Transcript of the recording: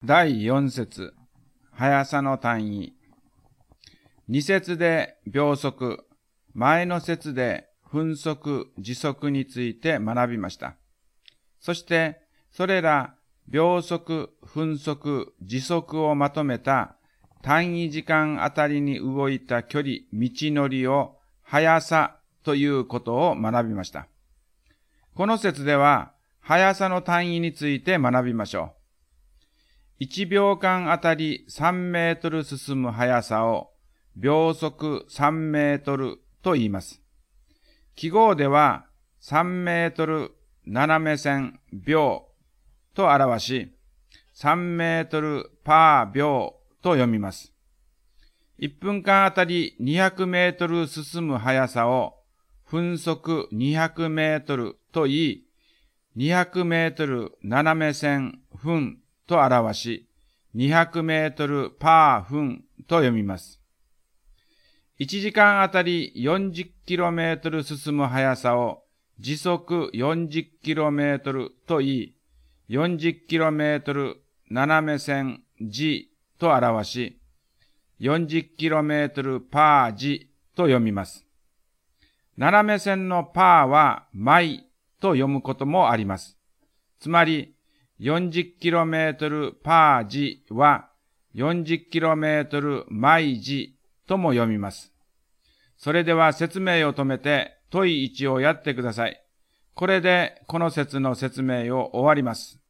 第4節、速さの単位。2節で秒速、前の節で分速、時速について学びました。そして、それら秒速、分速、時速をまとめた単位時間あたりに動いた距離、道のりを速さということを学びました。この節では、速さの単位について学びましょう。1秒間あたり3メートル進む速さを秒速3メートルと言います。記号では3メートル斜め線秒と表し、3メートルパー秒と読みます。1分間あたり200メートル進む速さを分速200メートルと言い、200メートル斜め線分と表し、200メートルパー分と読みます。1時間あたり 40km 進む速さを時速 40km と言い、40km 斜め線 g と表し、40km パー g と読みます。斜め線のパーはマイと読むこともあります。つまり、40km パー g は 40km マイ g とも読みます。それでは説明を止めて問い1をやってください。これでこの節の説明を終わります。